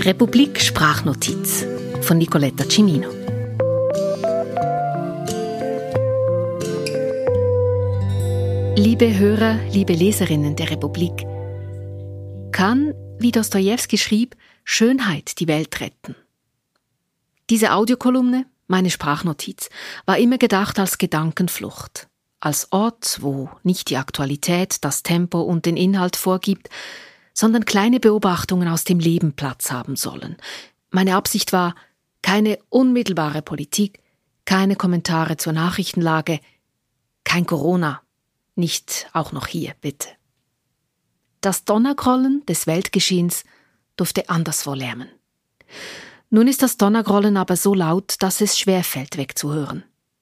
Republik Sprachnotiz von Nicoletta Cimino. Liebe Hörer, liebe Leserinnen der Republik, kann, wie Dostojewski schrieb, Schönheit die Welt retten? Diese Audiokolumne, meine Sprachnotiz, war immer gedacht als Gedankenflucht, als Ort, wo nicht die Aktualität das Tempo und den Inhalt vorgibt, sondern kleine Beobachtungen aus dem Leben Platz haben sollen. Meine Absicht war, keine unmittelbare Politik, keine Kommentare zur Nachrichtenlage, kein Corona, nicht auch noch hier, bitte. Das Donnergrollen des Weltgeschehens durfte anderswo lärmen. Nun ist das Donnergrollen aber so laut, dass es schwerfällt, wegzuhören.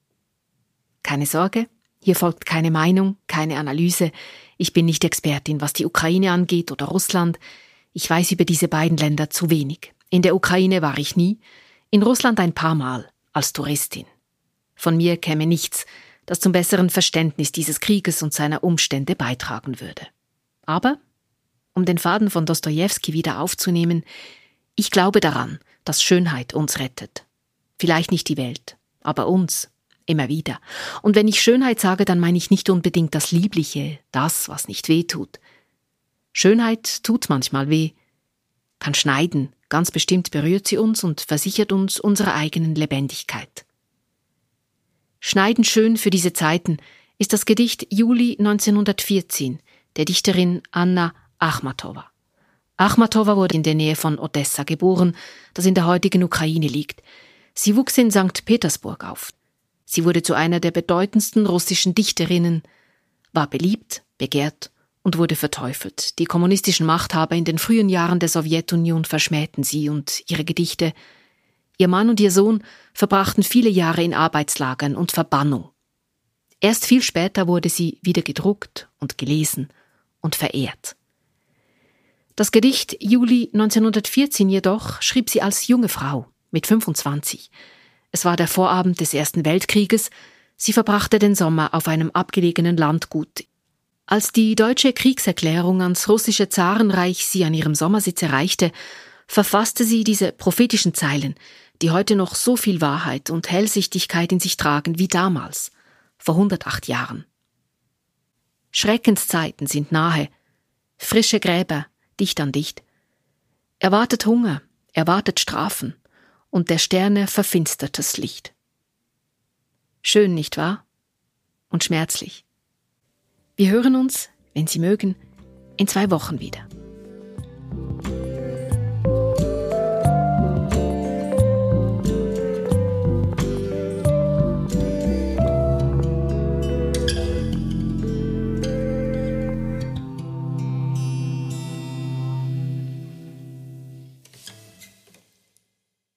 Keine Sorge, hier folgt keine Meinung, keine Analyse. Ich bin nicht Expertin, was die Ukraine angeht oder Russland. Ich weiß über diese beiden Länder zu wenig. In der Ukraine war ich nie, in Russland ein paar Mal, als Touristin. Von mir käme nichts, das zum besseren Verständnis dieses Krieges und seiner Umstände beitragen würde. Aber, um den Faden von Dostojewski wieder aufzunehmen, ich glaube daran, dass Schönheit uns rettet. Vielleicht nicht die Welt, aber uns. Immer wieder. Und wenn ich Schönheit sage, dann meine ich nicht unbedingt das Liebliche, das, was nicht weh tut. Schönheit tut manchmal weh, kann schneiden, ganz bestimmt berührt sie uns und versichert uns unserer eigenen Lebendigkeit. Schneidend schön für diese Zeiten ist das Gedicht Juli 1914 der Dichterin Anna Achmatowa. Achmatowa wurde in der Nähe von Odessa geboren, das in der heutigen Ukraine liegt. Sie wuchs in St. Petersburg auf. Sie wurde zu einer der bedeutendsten russischen Dichterinnen, war beliebt, begehrt und wurde verteufelt. Die kommunistischen Machthaber in den frühen Jahren der Sowjetunion verschmähten sie und ihre Gedichte. Ihr Mann und ihr Sohn verbrachten viele Jahre in Arbeitslagern und Verbannung. Erst viel später wurde sie wieder gedruckt und gelesen und verehrt. Das Gedicht Juli 1914 jedoch schrieb sie als junge Frau mit 25. Es war der Vorabend des Ersten Weltkrieges. Sie verbrachte den Sommer auf einem abgelegenen Landgut. Als die deutsche Kriegserklärung ans russische Zarenreich sie an ihrem Sommersitz erreichte, verfasste sie diese prophetischen Zeilen, die heute noch so viel Wahrheit und Hellsichtigkeit in sich tragen wie damals, vor 108 Jahren. Schreckenszeiten sind nahe, frische Gräber, dicht an dicht. Erwartet Hunger, erwartet Strafen, und der Sterne verfinstertes Licht. Schön, nicht wahr? Und schmerzlich. Wir hören uns, wenn Sie mögen, in 2 Wochen wieder.